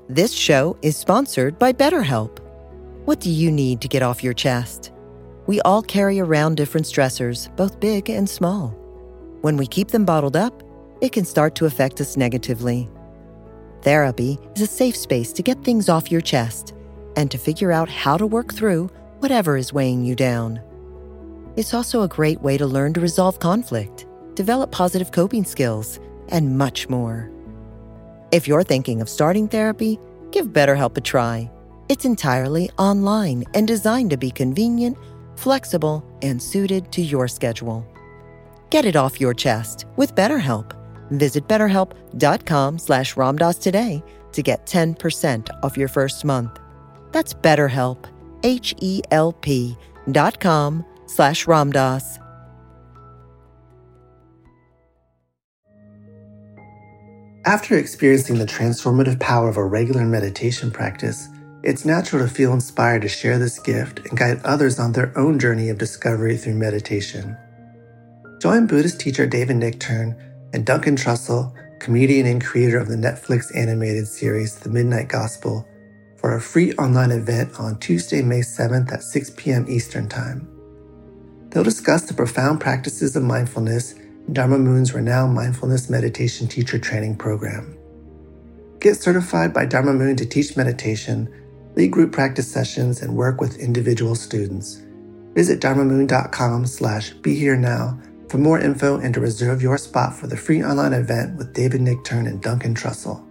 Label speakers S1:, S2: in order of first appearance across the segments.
S1: This show is sponsored by BetterHelp. What do you need to get off your chest? We all carry around different stressors, both big and small. When we keep them bottled up, it can start to affect us negatively. Therapy is a safe space to get things off your chest and to figure out how to work through whatever is weighing you down. It's also a great way to learn to resolve conflict, develop positive coping skills, and much more. If you're thinking of starting therapy, give BetterHelp a try. It's entirely online and designed to be convenient, flexible, and suited to your schedule. Get it off your chest with BetterHelp. Visit BetterHelp.com/Ramdas today to get 10% off your first month. That's BetterHelp, HELP.com/Ramdas.
S2: After experiencing the transformative power of a regular meditation practice, it's natural to feel inspired to share this gift and guide others on their own journey of discovery through meditation. Join Buddhist teacher David Nichtern and Duncan Trussell, comedian and creator of the Netflix animated series The Midnight Gospel, for a free online event on Tuesday, May 7th at 6 p.m. Eastern Time. They'll discuss the profound practices of mindfulness in Dharma Moon's renowned mindfulness meditation teacher training program. Get certified by Dharma Moon to teach meditation, lead group practice sessions, and work with individual students. Visit dharmamoon.com/BeHereNow for more info and to reserve your spot for the free online event with David Nichtern and Duncan Trussell.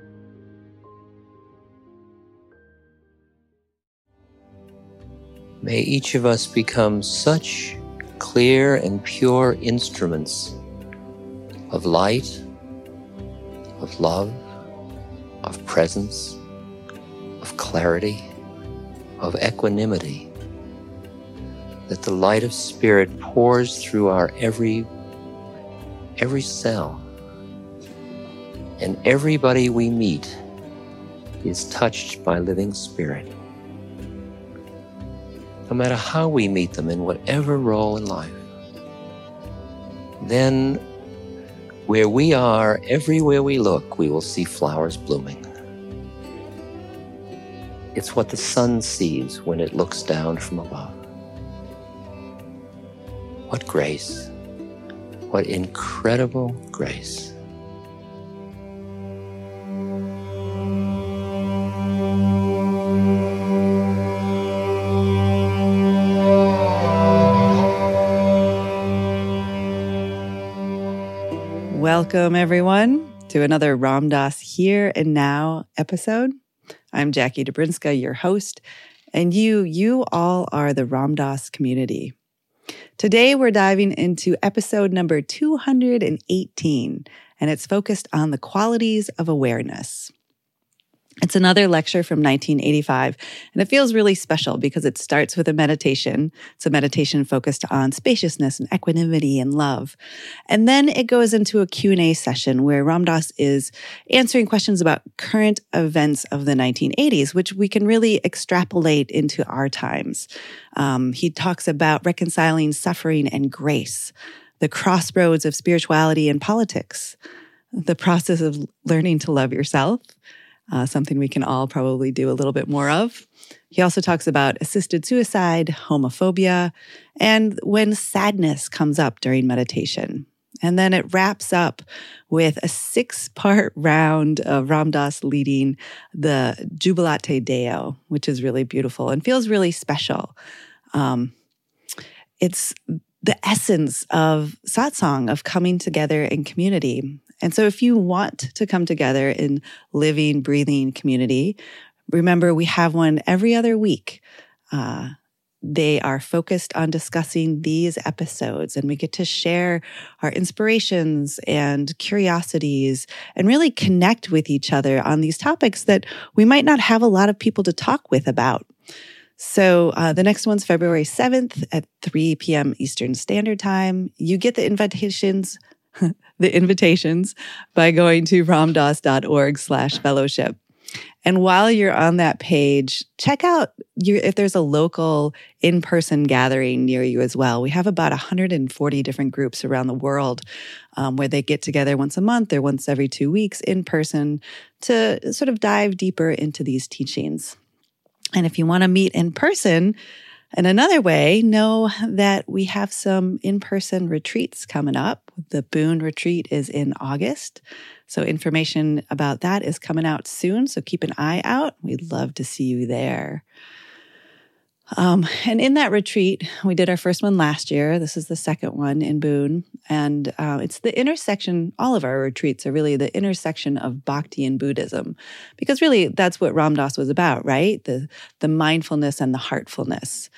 S3: May each of us become such clear and pure instruments of light, of love, of presence, of clarity, of equanimity, that the light of Spirit pours through our every cell, and everybody we meet is touched by living Spirit. No matter how we meet them in whatever role in life. Then, where we are, everywhere we look, we will see flowers blooming. It's what the sun sees when it looks down from above. What grace, what incredible grace.
S4: Welcome, everyone, to another Ram Dass Here and Now episode. I'm Jackie Dobrinska, your host, and you all are the Ram Dass community. Today, we're diving into episode number 218, and it's focused on the qualities of awareness. It's another lecture from 1985, and it feels really special because it starts with a meditation. It's a meditation focused on spaciousness and equanimity and love. And then it goes into a Q&A session where Ram Dass is answering questions about current events of the 1980s, which we can really extrapolate into our times. He talks about reconciling suffering and grace, the crossroads of spirituality and politics, the process of learning to love yourself, something we can all probably do a little bit more of. He also talks about assisted suicide, homophobia, and when sadness comes up during meditation. And then it wraps up with a 6-part round of Ram Dass leading the Jubilate Deo, which is really beautiful and feels really special. It's the essence of satsang, of coming together in community. And so if you want to come together in living, breathing community, remember we have one every other week. They are focused on discussing these episodes, and we get to share our inspirations and curiosities and really connect with each other on these topics that we might not have a lot of people to talk with about. So the next one's February 7th at 3 p.m. Eastern Standard Time. You get the invitations by going to ramdass.org/fellowship. And while you're on that page, check out if there's a local in-person gathering near you as well. We have about 140 different groups around the world where they get together once a month or once every 2 weeks in person to sort of dive deeper into these teachings. And if you want to meet in person, in another way, know that we have some in-person retreats coming up. The Boone retreat is in August. So information about that is coming out soon. So keep an eye out. We'd love to see you there. And in that retreat, we did our first one last year. This is the second one in Boone. And it's the intersection, all of our retreats are really the intersection of Bhakti and Buddhism. Because really, that's what Ram Dass was about, right? The mindfulness and the heartfulness.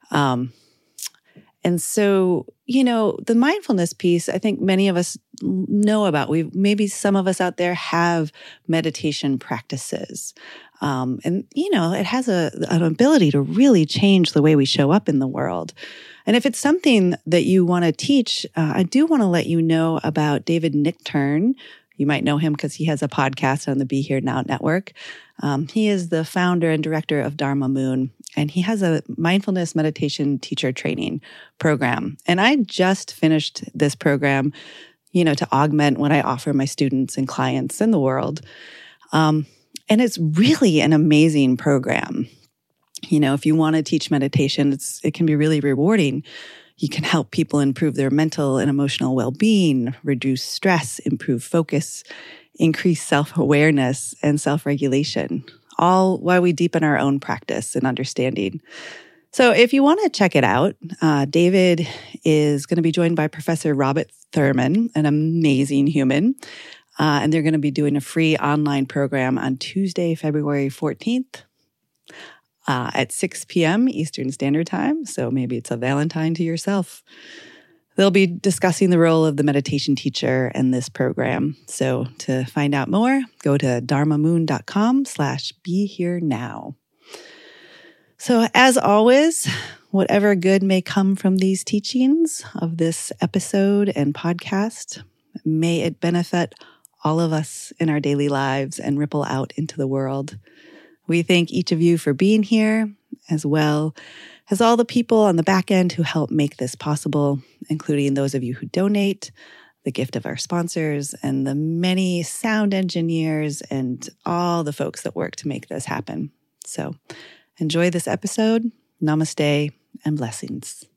S4: And so, the mindfulness piece, I think many of us know about. Maybe some of us out there have meditation practices. And it has an ability to really change the way we show up in the world. And if it's something that you want to teach, I do want to let you know about David Nichtern. You might know him because he has a podcast on the Be Here Now network. He is the founder and director of Dharma Moon, and he has a mindfulness meditation teacher training program. And I just finished this program, to augment what I offer my students and clients in the world. And it's really an amazing program. If you want to teach meditation, it can be really rewarding. You can help people improve their mental and emotional well-being, reduce stress, improve focus, increase self-awareness and self-regulation, all while we deepen our own practice and understanding. So if you want to check it out, David is going to be joined by Professor Robert Thurman, an amazing human. And they're going to be doing a free online program on Tuesday, February 14th at 6 p.m. Eastern Standard Time. So maybe it's a Valentine to yourself. They'll be discussing the role of the meditation teacher in this program. So to find out more, go to dharmamoon.com/beherenow. So as always, whatever good may come from these teachings of this episode and podcast, may it benefit all of us in our daily lives and ripple out into the world. We thank each of you for being here, as well as all the people on the back end who help make this possible, including those of you who donate, the gift of our sponsors, and the many sound engineers and all the folks that work to make this happen. So enjoy this episode. Namaste and blessings.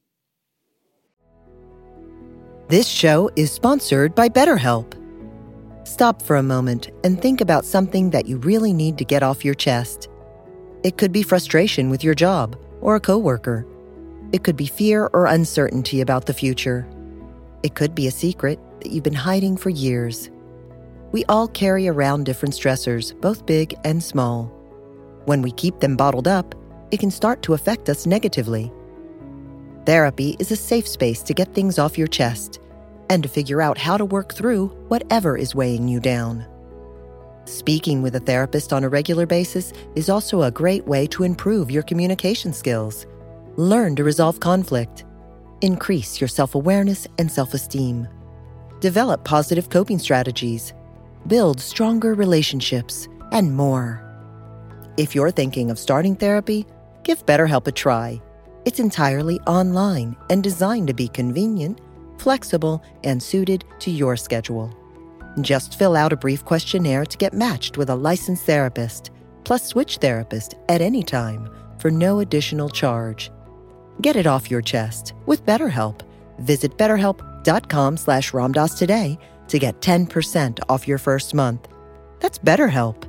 S1: This show is sponsored by BetterHelp. Stop for a moment and think about something that you really need to get off your chest. It could be frustration with your job or a coworker. It could be fear or uncertainty about the future. It could be a secret that you've been hiding for years. We all carry around different stressors, both big and small. When we keep them bottled up, it can start to affect us negatively. Therapy is a safe space to get things off your chest and to figure out how to work through whatever is weighing you down. Speaking with a therapist on a regular basis is also a great way to improve your communication skills, learn to resolve conflict, increase your self-awareness and self-esteem, develop positive coping strategies, build stronger relationships, and more. If you're thinking of starting therapy, give BetterHelp a try. It's entirely online and designed to be convenient, flexible, and suited to your schedule. Just fill out a brief questionnaire to get matched with a licensed therapist, plus switch therapist at any time for no additional charge. Get it off your chest with BetterHelp. Visit BetterHelp.com/Ramdas today to get 10% off your first month. That's BetterHelp,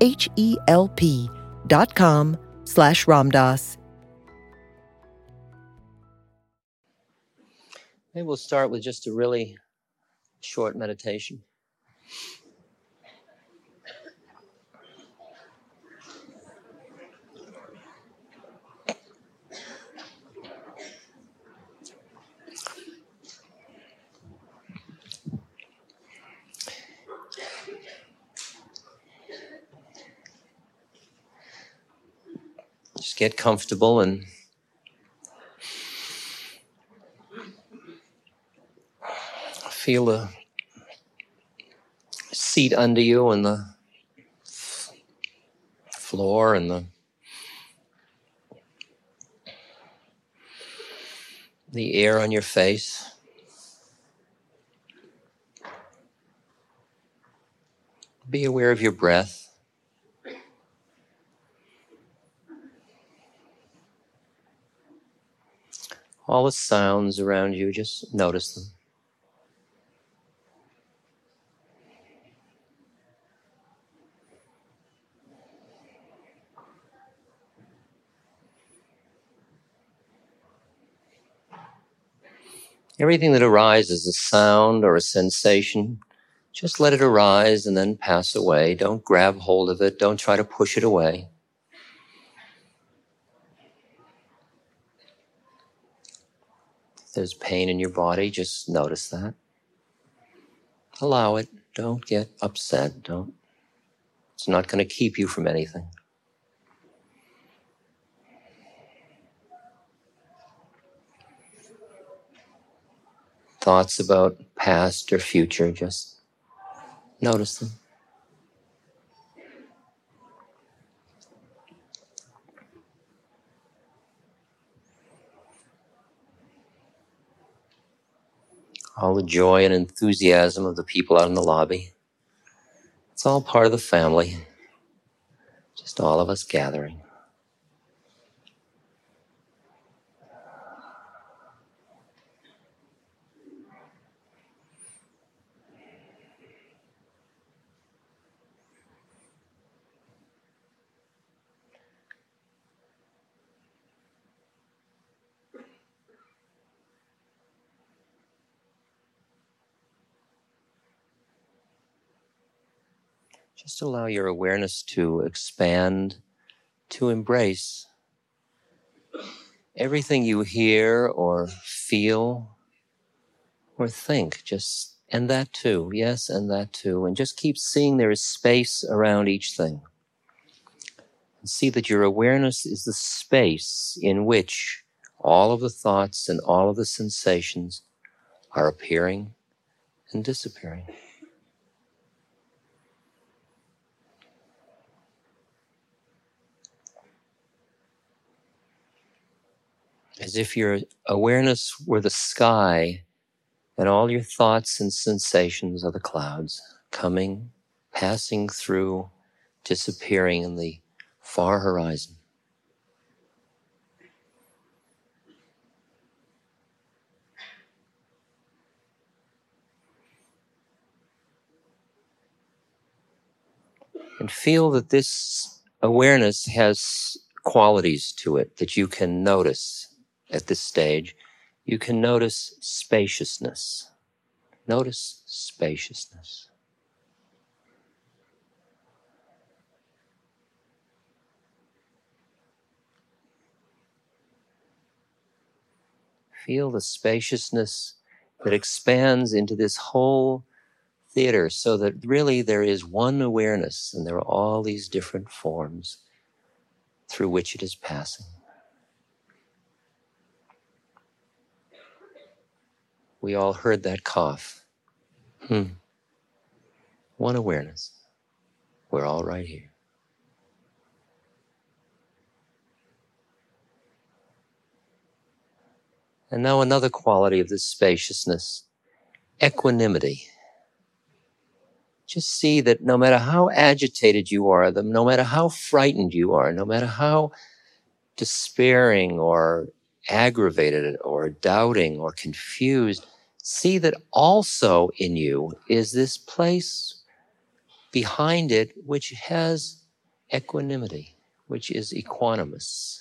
S1: HELP.com/Ramdas.
S3: Maybe we'll start with just a really short meditation. Just get comfortable and feel the seat under you and the floor and the air on your face. Be aware of your breath. All the sounds around you, just notice them. Everything that arises, a sound or a sensation, just let it arise and then pass away. Don't grab hold of it. Don't try to push it away. If there's pain in your body, just notice that. Allow it. Don't get upset. It's not going to keep you from anything. Thoughts about past or future, just notice them. All the joy and enthusiasm of the people out in the lobby. It's all part of the family. Just all of us gathering. Just allow your awareness to expand, to embrace everything you hear or feel or think. And that too, yes, and that too. And just keep seeing there is space around each thing. And see that your awareness is the space in which all of the thoughts and all of the sensations are appearing and disappearing. As if your awareness were the sky and all your thoughts and sensations are the clouds, coming, passing through, disappearing in the far horizon. And feel that this awareness has qualities to it that you can notice at this stage. You can notice spaciousness. Notice spaciousness. Feel the spaciousness that expands into this whole theater so that really there is one awareness and there are all these different forms through which it is passing. We all heard that cough. One awareness. We're all right here. And now another quality of this spaciousness, equanimity. Just see that no matter how agitated you are, no matter how frightened you are, no matter how despairing or aggravated or doubting or confused, see that also in you is this place behind it which has equanimity, which is equanimous.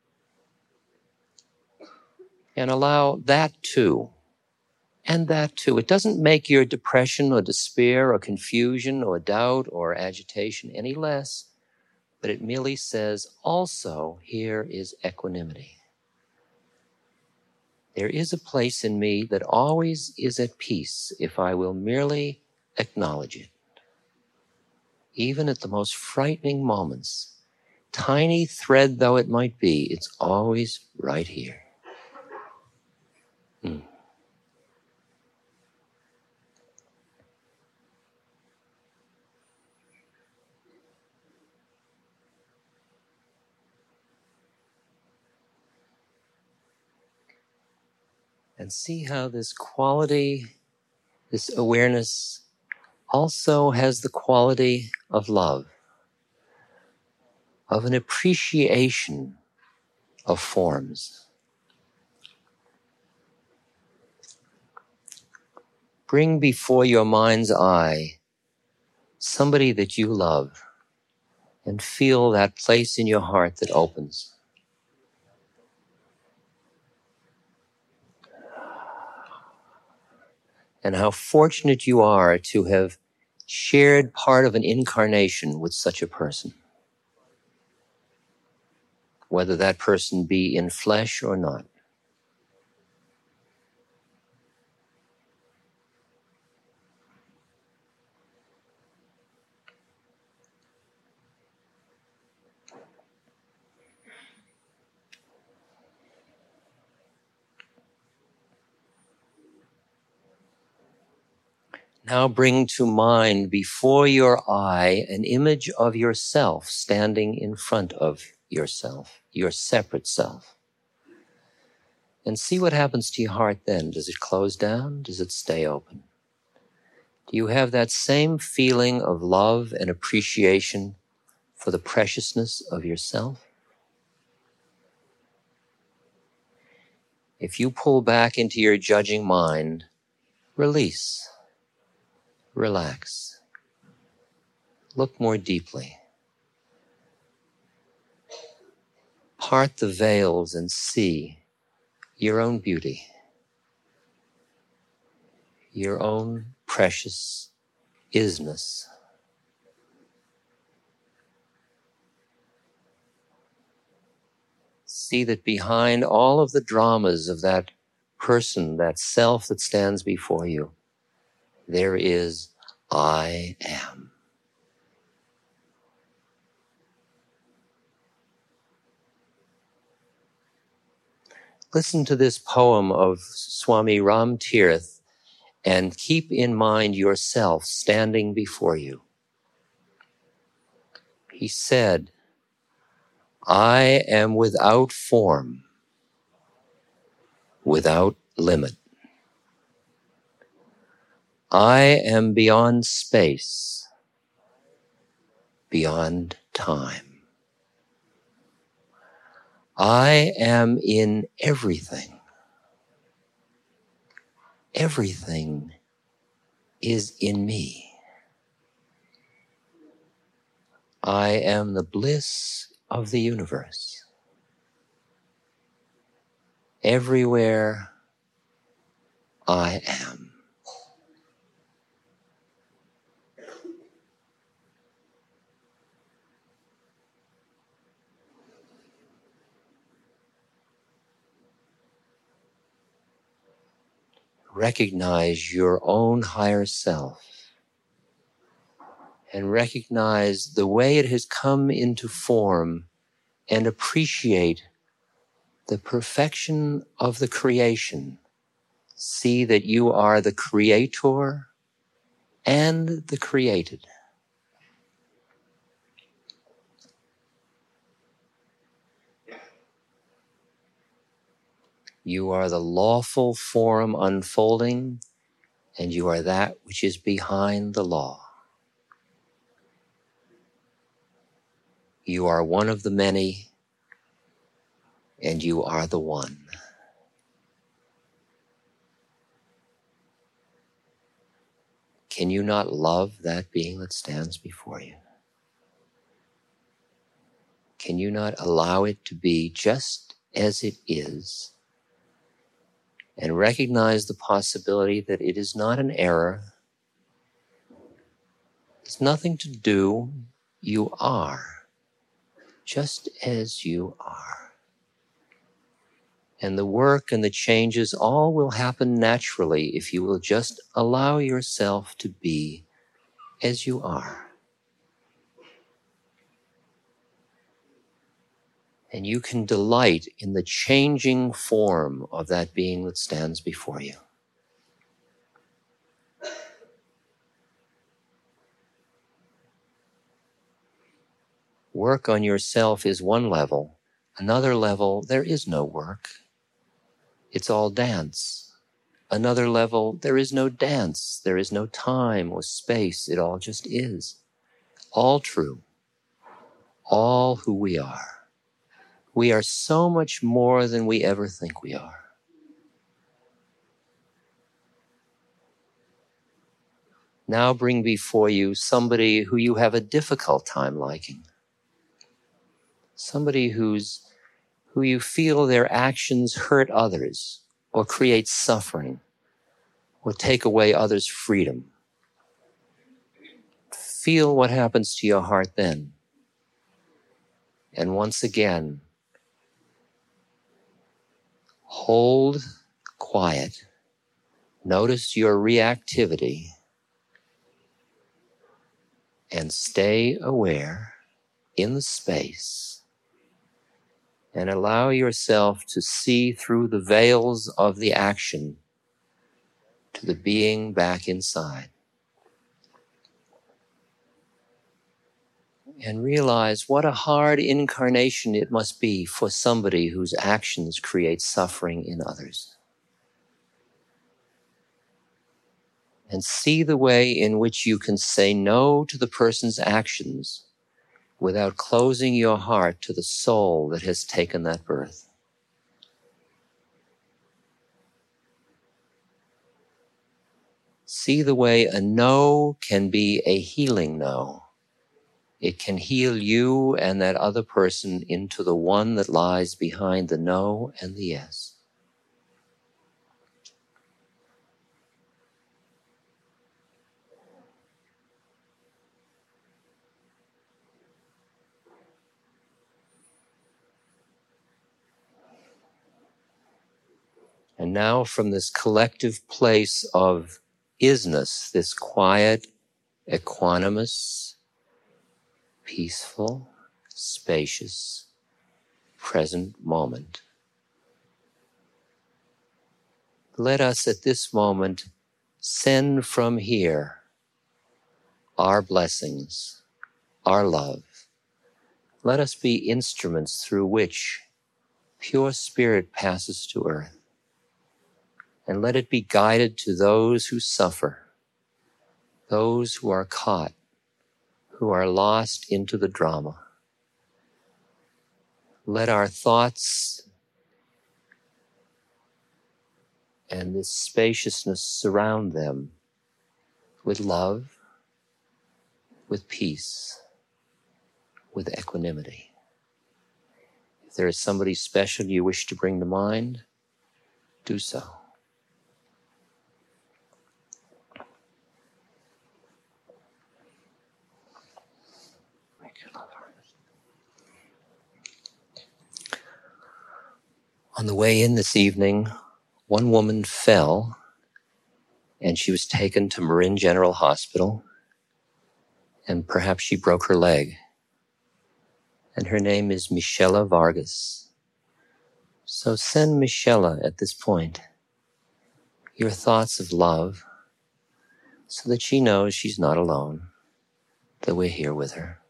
S3: And allow that too. And that too. It doesn't make your depression or despair or confusion or doubt or agitation any less, but it merely says, also, here is equanimity. There is a place in me that always is at peace if I will merely acknowledge it. Even at the most frightening moments, tiny thread though it might be, it's always right here. And see how this quality, this awareness, also has the quality of love, of an appreciation of forms. Bring before your mind's eye somebody that you love and feel that place in your heart that opens. And how fortunate you are to have shared part of an incarnation with such a person, whether that person be in flesh or not. Now bring to mind before your eye an image of yourself standing in front of yourself, your separate self. And see what happens to your heart then. Does it close down? Does it stay open? Do you have that same feeling of love and appreciation for the preciousness of yourself? If you pull back into your judging mind, release, relax, look more deeply. Part the veils and see your own beauty, your own precious isness. See that behind all of the dramas of that person, that self that stands before you, there is I am. Listen to this poem of Swami Ram Tirth and keep in mind yourself standing before you. He said, I am without form, without limit. I am beyond space, beyond time. I am in everything. Everything is in me. I am the bliss of the universe. Everywhere I am. Recognize your own higher self and recognize the way it has come into form and appreciate the perfection of the creation. See that you are the creator and the created. You are the lawful form unfolding, and you are that which is behind the law. You are one of the many, and you are the one. Can you not love that being that stands before you? Can you not allow it to be just as it is and recognize the possibility that it is not an error? It's nothing to do. You are just as you are. And the work and the changes all will happen naturally if you will just allow yourself to be as you are. And you can delight in the changing form of that being that stands before you. Work on yourself is one level. Another level, there is no work. It's all dance. Another level, there is no dance, there is no time or space, it all just is. All true, all who we are. We are so much more than we ever think we are. Now bring before you somebody who you have a difficult time liking. Somebody who you feel their actions hurt others or create suffering or take away others' freedom. Feel what happens to your heart then. And once again, hold quiet. Notice your reactivity and stay aware in the space and allow yourself to see through the veils of the action to the being back inside. And realize what a hard incarnation it must be for somebody whose actions create suffering in others. And see the way in which you can say no to the person's actions without closing your heart to the soul that has taken that birth. See the way a no can be a healing no. It can heal you and that other person into the one that lies behind the no and the yes. And now from this collective place of isness, this quiet, equanimous, peaceful, spacious, present moment, let us at this moment send from here our blessings, our love. Let us be instruments through which pure spirit passes to earth. And let it be guided to those who suffer, those who are caught, who are lost into the drama. Let our thoughts and this spaciousness surround them with love, with peace, with equanimity. If there is somebody special you wish to bring to mind, do so. On the way in this evening, one woman fell and she was taken to Marin General Hospital, and perhaps she broke her leg. And her name is Michela Vargas. So send Michela at this point your thoughts of love so that she knows she's not alone, that we're here with her.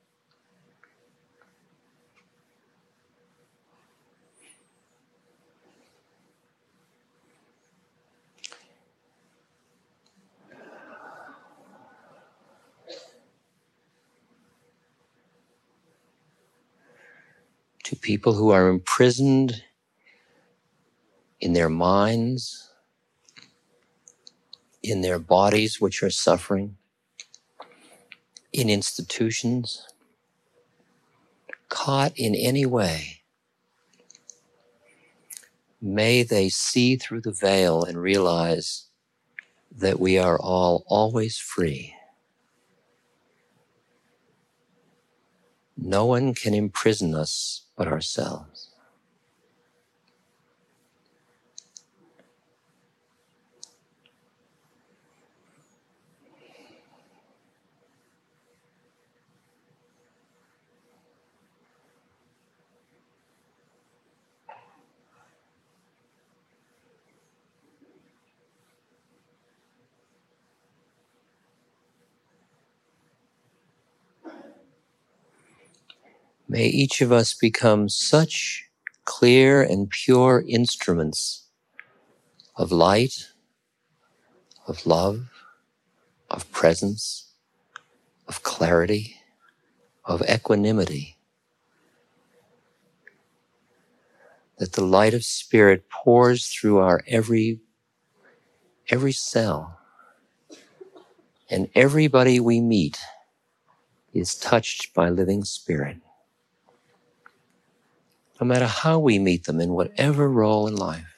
S3: To people who are imprisoned in their minds, in their bodies which are suffering, in institutions, caught in any way, may they see through the veil and realize that we are all always free. No one can imprison us but ourselves. May each of us become such clear and pure instruments of light, of love, of presence, of clarity, of equanimity. That the light of Spirit pours through our every cell. And everybody we meet is touched by living Spirit. No matter how we meet them in whatever role in life.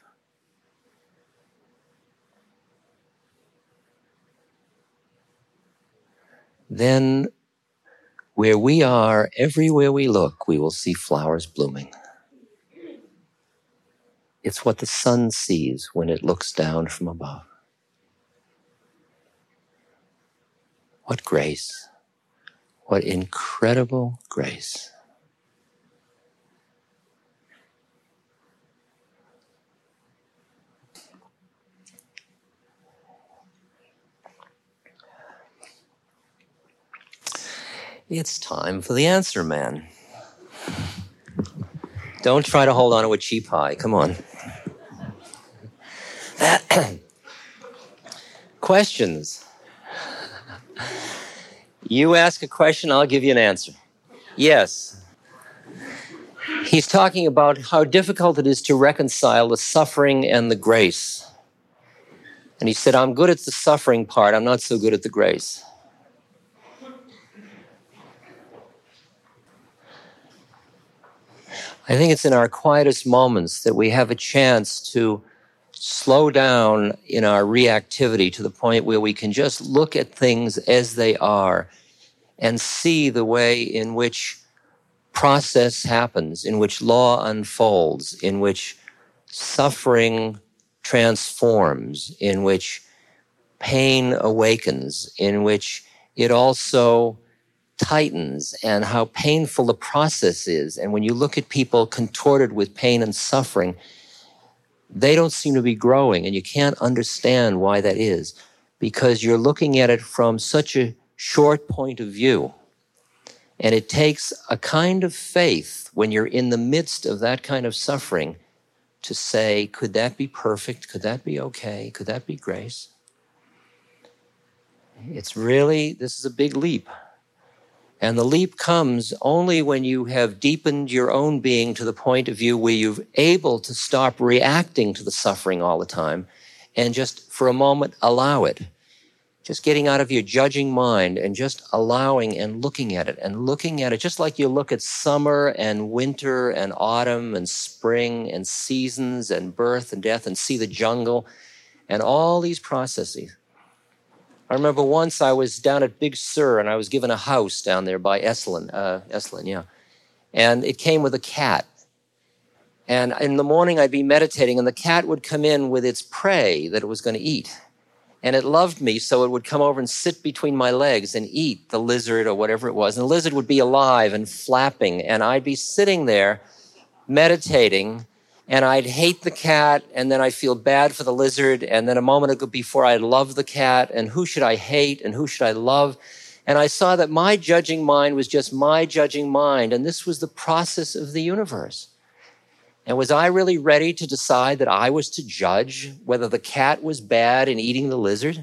S3: Then, where we are, everywhere we look, we will see flowers blooming. It's what the sun sees when it looks down from above. What grace. What incredible grace. It's time for the answer, man. Don't try to hold on to a cheap high. Come on. Questions. You ask a question, I'll give you an answer. Yes. He's talking about how difficult it is to reconcile the suffering and the grace. And he said, I'm good at the suffering part, I'm not so good at the grace. I think it's in our quietest moments that we have a chance to slow down in our reactivity to the point where we can just look at things as they are and see the way in which process happens, in which law unfolds, in which suffering transforms, in which pain awakens, in which it also tightens, and how painful the process is. And when you look at people contorted with pain and suffering, they don't seem to be growing, and you can't understand why that is, because you're looking at it from such a short point of view. And it takes a kind of faith when you're in the midst of that kind of suffering to say, could that be perfect? Could that be okay? Could that be grace? It's really, this is a big leap. And the leap comes only when you have deepened your own being to the point of view where you're able to stop reacting to the suffering all the time and just for a moment allow it. Just getting out of your judging mind and just allowing and looking at it just like you look at summer and winter and autumn and spring and seasons and birth and death and see the jungle and all these processes. I remember once I was down at Big Sur and I was given a house down there by Esalen, yeah. And it came with a cat. And in the morning I'd be meditating and the cat would come in with its prey that it was going to eat. And it loved me, so it would come over and sit between my legs and eat the lizard or whatever it was. And the lizard would be alive and flapping. And I'd be sitting there meditating, and I'd hate the cat, and then I'd feel bad for the lizard. And then a moment ago before, I'd love the cat, and who should I hate, and who should I love? And I saw that my judging mind was just my judging mind, and this was the process of the universe. And was I really ready to decide that I was to judge whether the cat was bad in eating the lizard?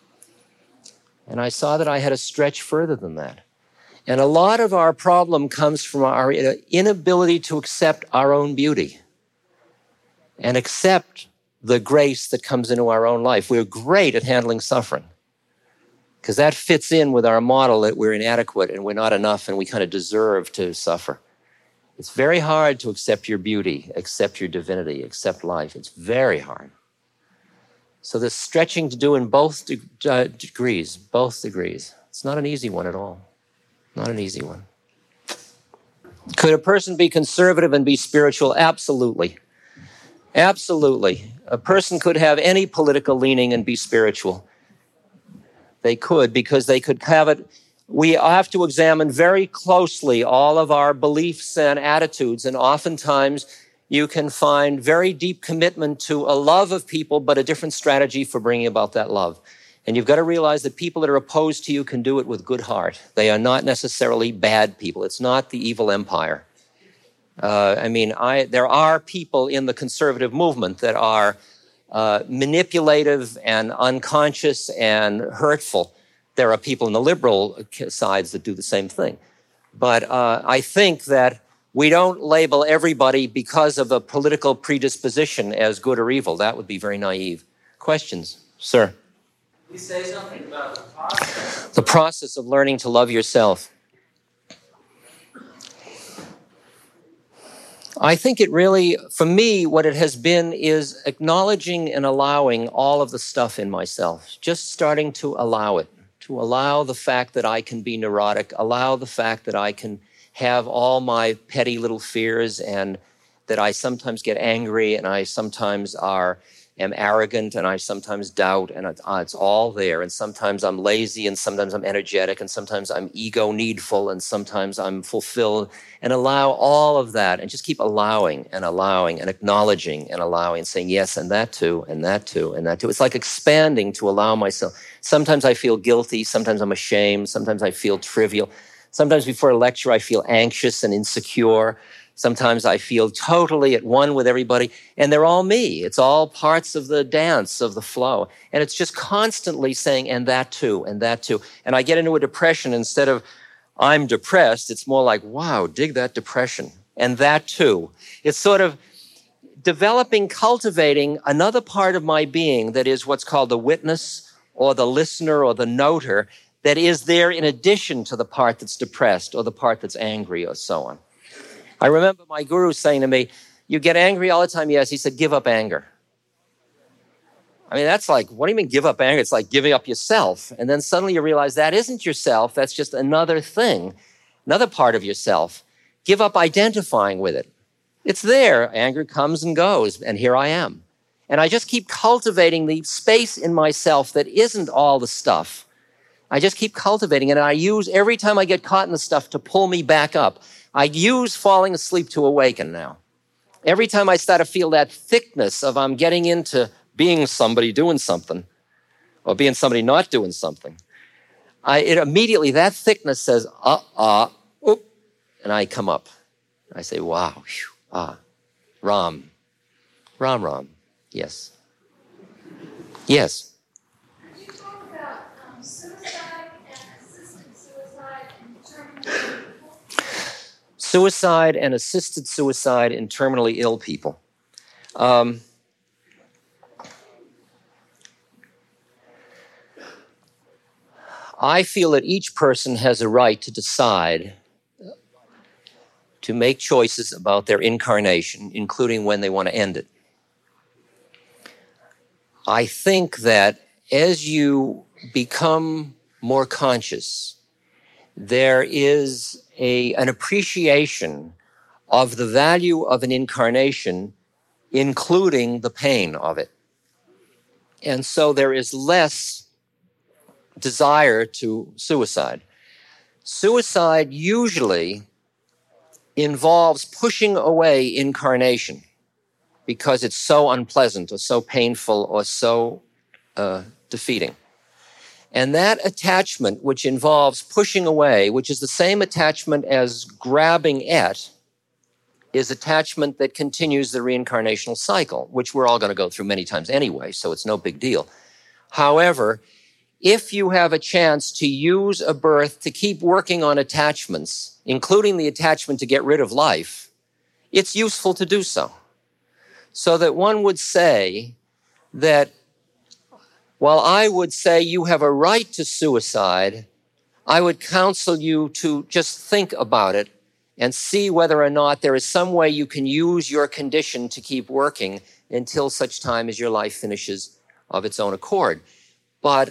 S3: And I saw that I had to stretch further than that. And a lot of our problem comes from our inability to accept our own beauty and accept the grace that comes into our own life. We're great at handling suffering because that fits in with our model that we're inadequate and we're not enough and we kind of deserve to suffer. It's very hard to accept your beauty, accept your divinity, accept life. It's very hard. So there's stretching to do in both degrees. It's not an easy one at all. Not an easy one. Could a person be conservative and be spiritual? Absolutely. Absolutely. A person could have any political leaning and be spiritual. They could, because they could have it. We have to examine very closely all of our beliefs and attitudes, and oftentimes you can find very deep commitment to a love of people, but a different strategy for bringing about that love. And you've got to realize that people that are opposed to you can do it with good heart. They are not necessarily bad people. It's not the evil empire. There are people in the conservative movement that are manipulative and unconscious and hurtful. There are people in the liberal sides that do the same thing. But I think that we don't label everybody because of a political predisposition as good or evil. That would be very naive. Questions? Sir?
S5: Can you say something about the process?
S3: The process of learning to love yourself. I think it really, for me, what it has been is acknowledging and allowing all of the stuff in myself, just starting to allow it, to allow the fact that I can be neurotic, allow the fact that I can have all my petty little fears and that I sometimes get angry and I sometimes am arrogant and I sometimes doubt, and it's all there. And sometimes I'm lazy and sometimes I'm energetic and sometimes I'm ego needful and sometimes I'm fulfilled, and allow all of that and just keep allowing and acknowledging and allowing and saying yes, and that too, and that too, and that too. It's like expanding to allow myself. Sometimes I feel guilty, sometimes I'm ashamed, sometimes I feel trivial. Sometimes before a lecture I feel anxious and insecure. Sometimes I feel totally at one with everybody, and they're all me. It's all parts of the dance, of the flow. And it's just constantly saying, and that too, and that too. And I get into a depression. Instead of, I'm depressed, it's more like, wow, dig that depression, and that too. It's sort of developing, cultivating another part of my being that is what's called the witness or the listener or the noter, that is there in addition to the part that's depressed or the part that's angry or so on. I remember my guru saying to me, you get angry all the time? Yes. He said, give up anger. I mean, that's like, what do you mean give up anger? It's like giving up yourself. And then suddenly you realize that isn't yourself. That's just another thing, another part of yourself. Give up identifying with it. It's there. Anger comes and goes, and here I am. And I just keep cultivating the space in myself that isn't all the stuff. I just keep cultivating it, and I use every time I get caught in the stuff to pull me back up. I use falling asleep to awaken now. Every time I start to feel that thickness of I'm getting into being somebody doing something or being somebody not doing something, it immediately, that thickness says, oop, and I come up. I say, wow, whew, Ram, yes. Yes. Suicide and assisted suicide in terminally ill people. I feel that each person has a right to decide to make choices about their incarnation, including when they want to end it. I think that as you become more conscious, there is an appreciation of the value of an incarnation, including the pain of it. And so there is less desire to suicide. Suicide usually involves pushing away incarnation because it's so unpleasant or so painful or so defeating. And that attachment, which involves pushing away, which is the same attachment as grabbing at, is attachment that continues the reincarnational cycle, which we're all going to go through many times anyway, so it's no big deal. However, if you have a chance to use a birth to keep working on attachments, including the attachment to get rid of life, it's useful to do so. So that one would say that while I would say you have a right to suicide, I would counsel you to just think about it and see whether or not there is some way you can use your condition to keep working until such time as your life finishes of its own accord. But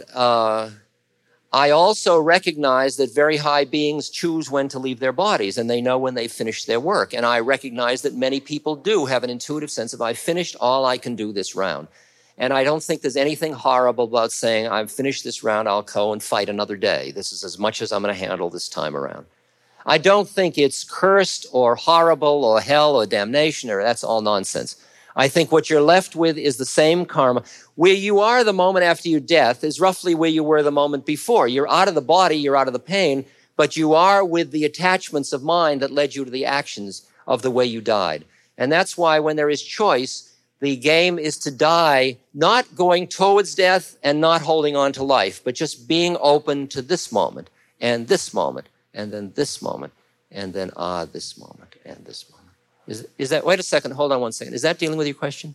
S3: I also recognize that very high beings choose when to leave their bodies, and they know when they've finished their work. And I recognize that many people do have an intuitive sense of, I've finished all I can do this round. And I don't think there's anything horrible about saying, I've finished this round, I'll go and fight another day. This is as much as I'm going to handle this time around. I don't think it's cursed or horrible or hell or damnation, or that's all nonsense. I think what you're left with is the same karma. Where you are the moment after your death is roughly where you were the moment before. You're out of the body, you're out of the pain, but you are with the attachments of mind that led you to the actions of the way you died. And that's why when there is choice, the game is to die, not going towards death and not holding on to life, but just being open to this moment, and this moment, and then this moment, and then this moment, and this moment. Is that, wait a second, hold on one second. Is that dealing with your question?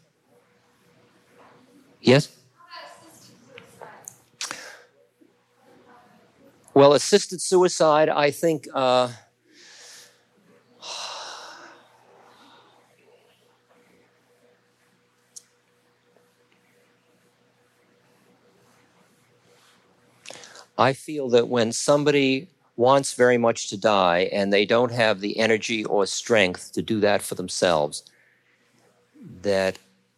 S3: Yes? Well, assisted suicide, I think, I feel that when somebody wants very much to die and they don't have the energy or strength to do that for themselves, that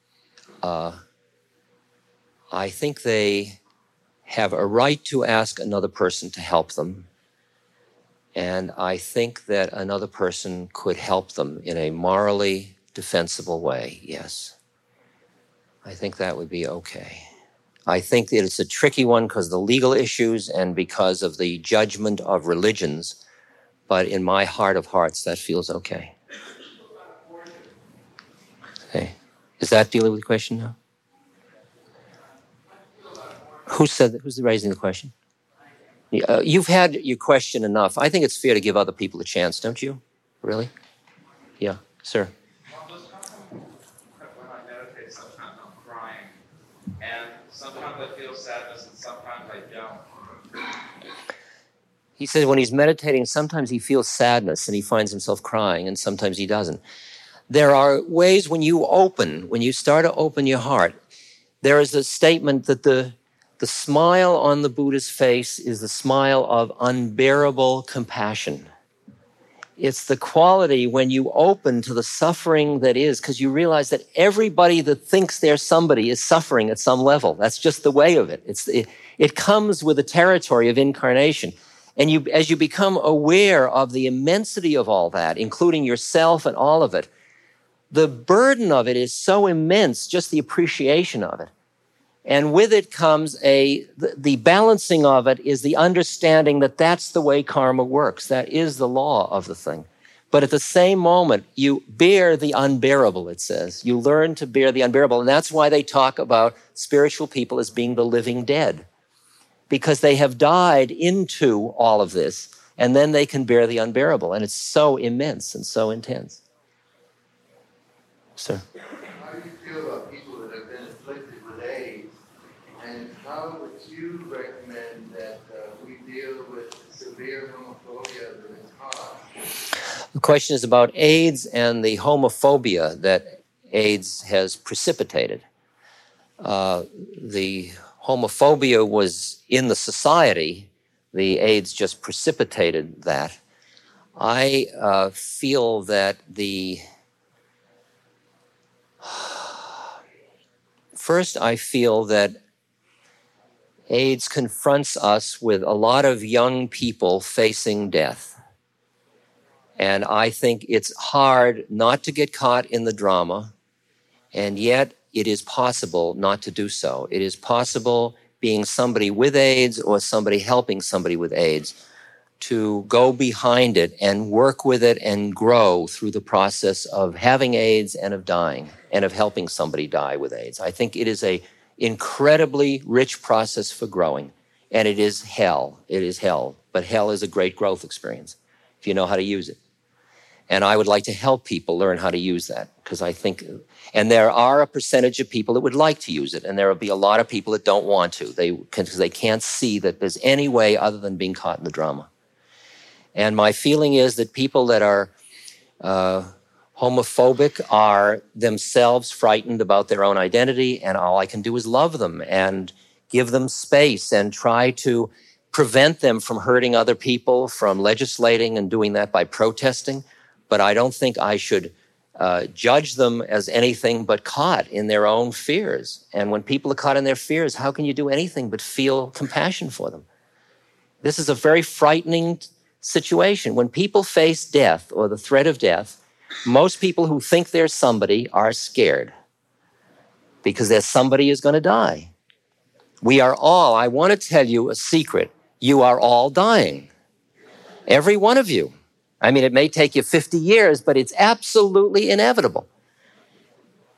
S3: I think they have a right to ask another person to help them. And I think that another person could help them in a morally defensible way, yes. I think that would be okay. I think that it's a tricky one because of the legal issues and because of the judgment of religions. But in my heart of hearts, that feels okay. Okay. Is that dealing with the question now? Who said that? Who's raising the question? You've had your question enough. I think it's fair to give other people a chance, don't you? Really? Yeah, sir.
S6: When I meditate, sometimes I'm crying. And sometimes I feel sadness and sometimes I don't.
S3: He says when he's meditating, sometimes he feels sadness and he finds himself crying, and sometimes he doesn't. There are ways when you start to open your heart, there is a statement that the smile on the Buddha's face is the smile of unbearable compassion. It's the quality when you open to the suffering that is, because you realize that everybody that thinks they're somebody is suffering at some level. That's just the way of it. It comes with the territory of incarnation. And as you become aware of the immensity of all that, including yourself and all of it, the burden of it is so immense, just the appreciation of it. And with it comes the balancing of it is the understanding that that's the way karma works. That is the law of the thing. But at the same moment, you bear the unbearable, it says. You learn to bear the unbearable. And that's why they talk about spiritual people as being the living dead. Because they have died into all of this, and then they can bear the unbearable. And it's so immense and so intense. Sir?
S7: How do you feel about people that have been afflicted with AIDS? And how would you recommend that we deal with severe homophobia that is caused?
S3: The question is about AIDS and the homophobia that AIDS has precipitated. The homophobia was in the society. The AIDS just precipitated that. I feel that first, I feel that AIDS confronts us with a lot of young people facing death. And I think it's hard not to get caught in the drama, and yet it is possible not to do so. It is possible, being somebody with AIDS or somebody helping somebody with AIDS, to go behind it and work with it and grow through the process of having AIDS and of dying and of helping somebody die with AIDS. I think it is an incredibly rich process for growing, and it is hell. It is hell, but hell is a great growth experience if you know how to use it. And I would like to help people learn how to use that, because I think, and there are a percentage of people that would like to use it, and there will be a lot of people that don't want to, because they can't see that there's any way other than being caught in the drama. And my feeling is that people that are homophobic are themselves frightened about their own identity, and all I can do is love them and give them space and try to prevent them from hurting other people, from legislating and doing that by protesting. But I don't think I should judge them as anything but caught in their own fears. And when people are caught in their fears, how can you do anything but feel compassion for them? This is a very frightening situation. When people face death or the threat of death, most people who think they're somebody are scared because there's somebody who's going to die. We are all, I want to tell you a secret, you are all dying. Every one of you. I mean, it may take you 50 years, but it's absolutely inevitable.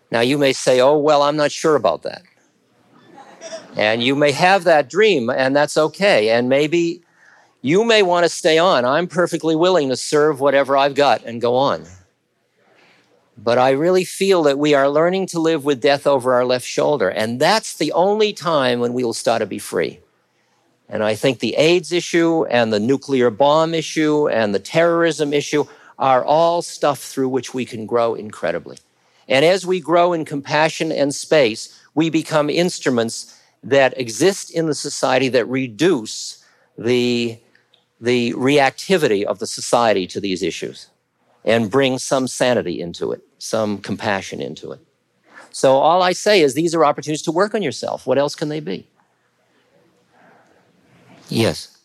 S3: Now, you may say, oh, well, I'm not sure about that. And you may have that dream, and that's okay. And maybe you may want to stay on. I'm perfectly willing to serve whatever I've got and go on. But I really feel that we are learning to live with death over our left shoulder. And that's the only time when we will start to be free. And I think the AIDS issue and the nuclear bomb issue and the terrorism issue are all stuff through which we can grow incredibly. And as we grow in compassion and space, we become instruments that exist in the society that reduce the reactivity of the society to these issues and bring some sanity into it, some compassion into it. So all I say is these are opportunities to work on yourself. What else can they be? Yes.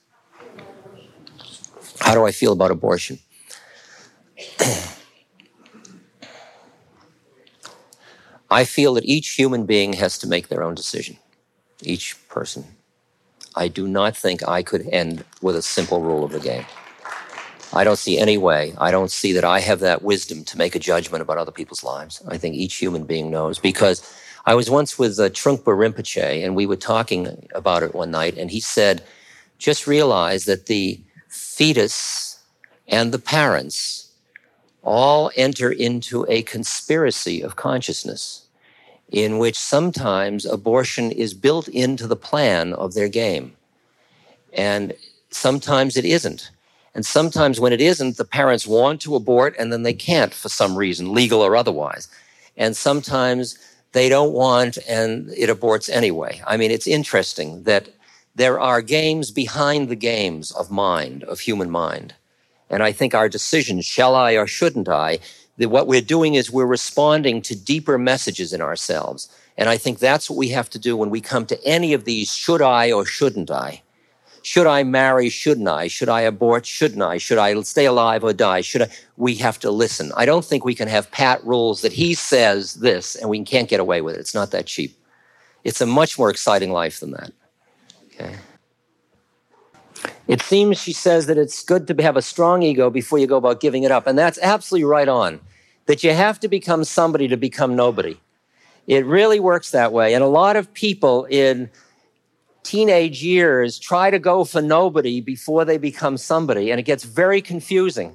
S3: How do I feel about abortion? I feel that each human being has to make their own decision, each person. I do not think I could end with a simple rule of the game. I don't see any way. I don't see that I have that wisdom to make a judgment about other people's lives. I think each human being knows, because I was once with Trungpa Rinpoche, and we were talking about it one night, and he said, just realize that the fetus and the parents all enter into a conspiracy of consciousness in which sometimes abortion is built into the plan of their game. And sometimes it isn't. And sometimes when it isn't, the parents want to abort and then they can't for some reason, legal or otherwise. And sometimes they don't want and it aborts anyway. I mean, it's interesting that there are games behind the games of mind, of human mind. And I think our decisions, shall I or shouldn't I, that what we're doing is we're responding to deeper messages in ourselves. And I think that's what we have to do when we come to any of these, should I or shouldn't I? Should I marry, shouldn't I? Should I abort, shouldn't I? Should I stay alive or die? We have to listen. I don't think we can have pat rules that he says this and we can't get away with it. It's not that cheap. It's a much more exciting life than that. Okay. It seems, she says, that it's good to have a strong ego before you go about giving it up. And that's absolutely right on, that you have to become somebody to become nobody. It really works that way. And a lot of people in teenage years try to go for nobody before they become somebody. And it gets very confusing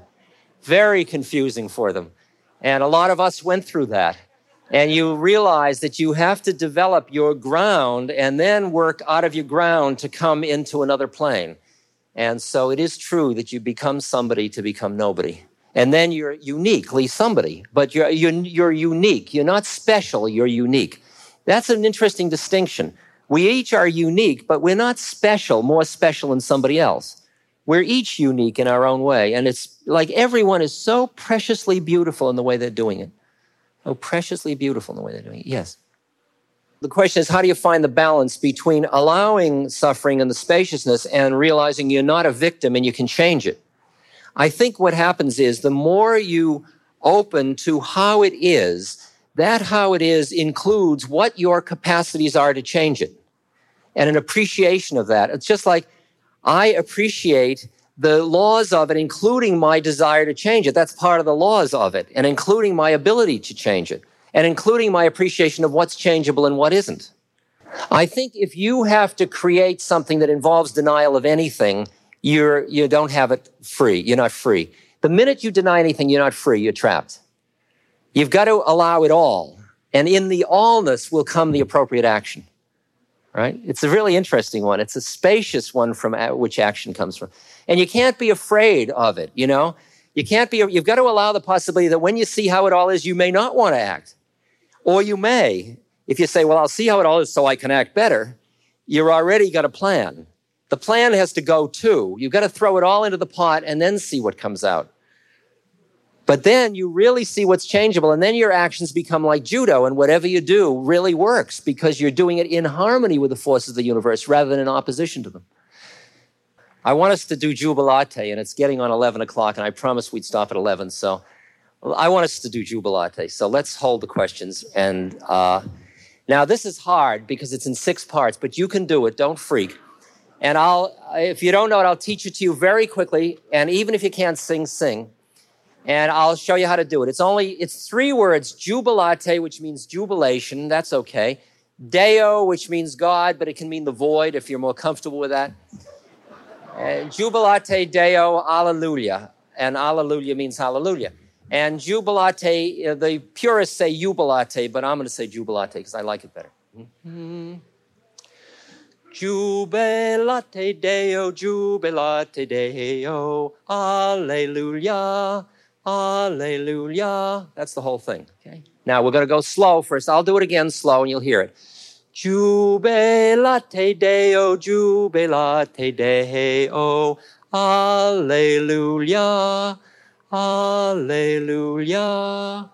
S3: for them. And a lot of us went through that. And you realize that you have to develop your ground and then work out of your ground to come into another plane. And so it is true that you become somebody to become nobody. And then you're uniquely somebody, but you're unique. You're not special, you're unique. That's an interesting distinction. We each are unique, but we're not special, more special than somebody else. We're each unique in our own way. And it's like everyone is so preciously beautiful in the way they're doing it. So preciously beautiful in the way they're doing it. Yes. The question is, how do you find the balance between allowing suffering and the spaciousness and realizing you're not a victim and you can change it? I think what happens is the more you open to how it is, that how it is includes what your capacities are to change it and an appreciation of that. It's just like I appreciate the laws of it, including my desire to change it. That's part of the laws of it, and including my ability to change it, and including my appreciation of what's changeable and what isn't. I think if you have to create something that involves denial of anything, you don't have it free. You're not free. The minute you deny anything, you're not free. You're trapped. You've got to allow it all. And in the allness will come the appropriate action. Right? It's a really interesting one. It's a spacious one from which action comes from. And you can't be afraid of it, you know? You've got to allow the possibility that when you see how it all is, you may not want to act. Or you may, if you say, well, I'll see how it all is so I can act better, you're already got a plan. The plan has to go too. You've got to throw it all into the pot and then see what comes out. But then you really see what's changeable, and then your actions become like judo, and whatever you do really works because you're doing it in harmony with the forces of the universe rather than in opposition to them. I want us to do Jubilate, and it's getting on 11 o'clock, and I promised we'd stop at 11, so I want us to do Jubilate. So let's hold the questions. And now this is hard because it's in 6 parts, but you can do it. Don't freak. And if you don't know it, I'll teach it to you very quickly, and even if you can't sing, sing. And I'll show you how to do it. It's 3 words, jubilate, which means jubilation. That's okay. Deo, which means God, but it can mean the void if you're more comfortable with that. Jubilate Deo, alleluia. And alleluia means hallelujah. And jubilate, the purists say jubilate, but I'm going to say jubilate because I like it better. Jubilate Deo, jubilate Deo, alleluia, alleluia. That's the whole thing, okay? Now, we're going to go slow first. I'll do it again slow, and you'll hear it. Jubilate Deo, jubilate Deo, alleluia, alleluia.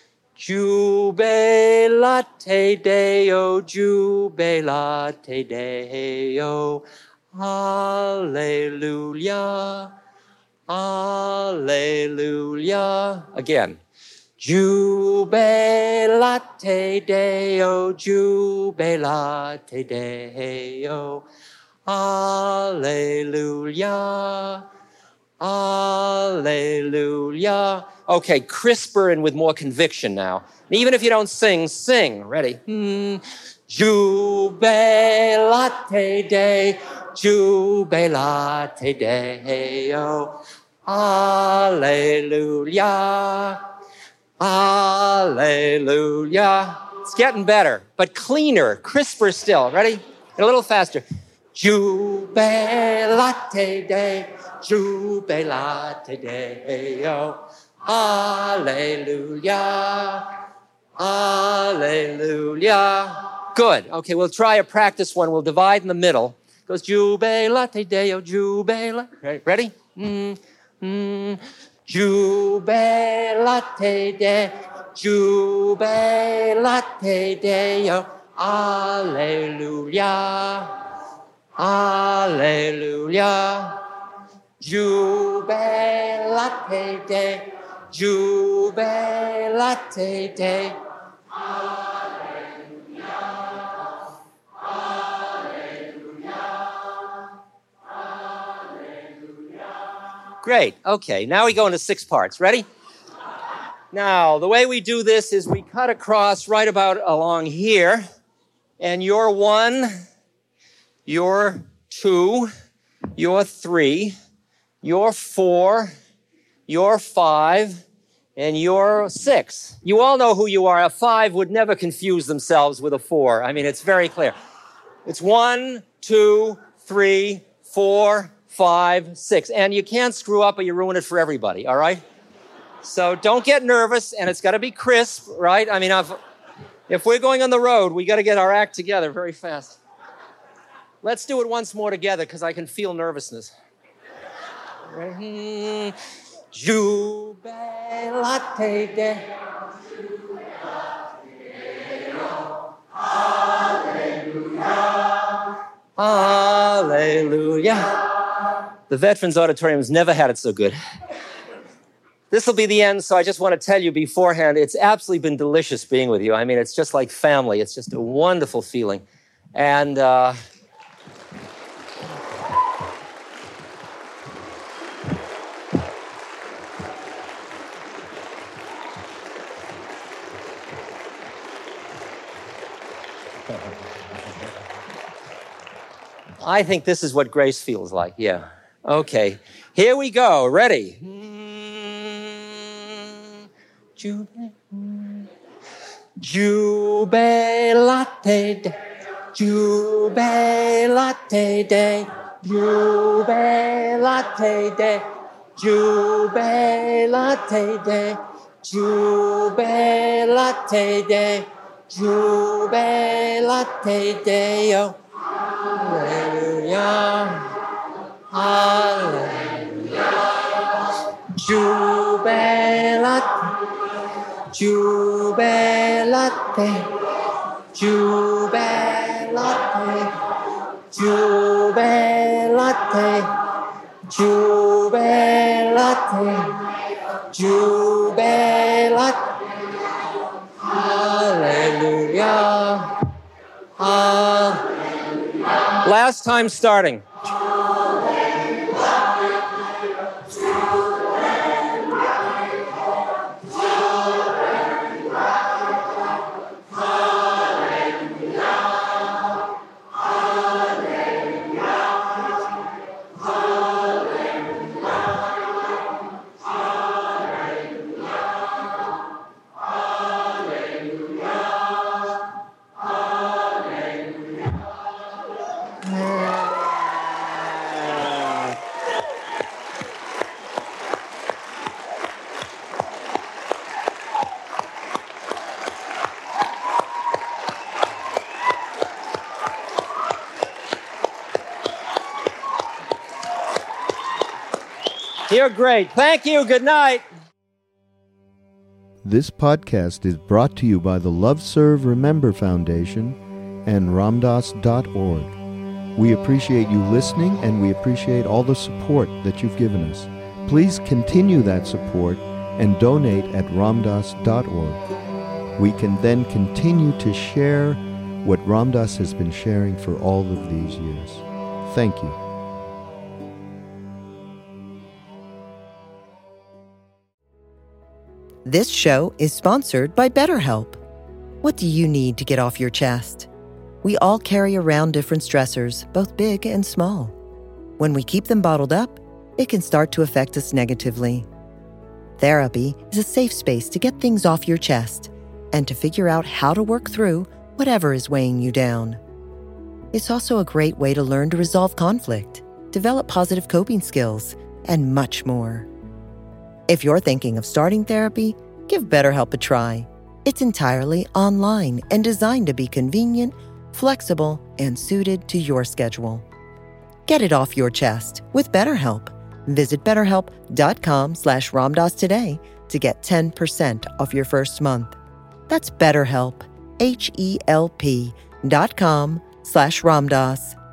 S3: Jubilate Deo, jubilate Deo, alleluia, alleluia. Again. Jubilate Deo, jubilate Deo, alleluia, alleluia. Okay, crisper and with more conviction now. Even if you don't sing, sing. Ready? Jubilate Deo, jubilate Deo, alleluia, alleluia. It's getting better, but cleaner, crisper still. Ready? And a little faster. Jubilate Deo, jubilate Deo, alleluia, alleluia. Good. Okay, we'll try a practice one. We'll divide in the middle. It goes jubilate Deo, jubilate. Ready? Jubilate Deo, jubilate Deo, alleluia, alleluia. Jubilate Deo, jubilate Deo, alleluia, alleluia, alleluia. Great. Okay, now we go into 6 parts. Ready? Now, the way we do this is we cut across right about along here, and you're 1, you're 2, you're 3, you're 4, you're 5, and you're 6. You all know who you are. A 5 would never confuse themselves with a 4. I mean, it's very clear. It's 1, 2, 3, 4, 5, 6. And you can't screw up or you ruin it for everybody, all right? So don't get nervous, and it's got to be crisp, right? I mean, if we're going on the road, we got to get our act together very fast. Let's do it once more together because I can feel nervousness. Jubilate Deo, alleluia, alleluia. The Veterans Auditorium has never had it so good. This will be the end, so I just want to tell you beforehand, it's absolutely been delicious being with you. I mean, it's just like family. It's just a wonderful feeling. And I think this is what grace feels like, yeah. Okay, here we go. Ready? Jubilate Deo, jubilate Deo, jubilate Deo, jubilate Deo, jubilate Deo, jubilate Deo, alleluia, alleluia, jubilate. Jubilate, jubilate, jubilate, jubilate, jubilate, hallelujah, hallelujah. Last time starting.
S5: You're great. Thank you. Good night.
S8: This podcast is brought to you by the Love Serve Remember Foundation and Ramdas.org. We appreciate you listening, and we appreciate all the support that you've given us. Please continue that support and donate at Ramdas.org. We can then continue to share what Ram Dass has been sharing for all of these years. Thank you.
S1: This show is sponsored by BetterHelp. What do you need to get off your chest? We all carry around different stressors, both big and small. When we keep them bottled up, it can start to affect us negatively. Therapy is a safe space to get things off your chest and to figure out how to work through whatever is weighing you down. It's also a great way to learn to resolve conflict, develop positive coping skills, and much more. If you're thinking of starting therapy, give BetterHelp a try. It's entirely online and designed to be convenient, flexible, and suited to your schedule. Get it off your chest with BetterHelp. Visit BetterHelp.com/RamDass today to get 10% off your first month. That's BetterHelp, HELP.com/RamDass.